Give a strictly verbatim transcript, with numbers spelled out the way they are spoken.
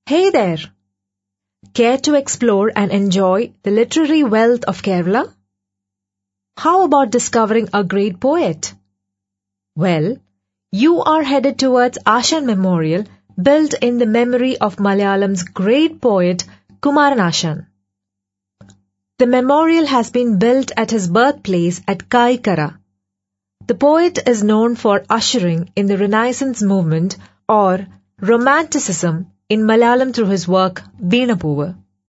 Hey there! Care to explore and enjoy the literary wealth of Kerala? How about discovering a great poet? Well, you are headed towards Ashan Memorial, built in the memory of Malayalam's great poet Kumaran Ashan. The memorial has been built at his birthplace at Kaikara. The poet is known for ushering in the Renaissance movement or Romanticism in Malayalam through his work Veena Poovu.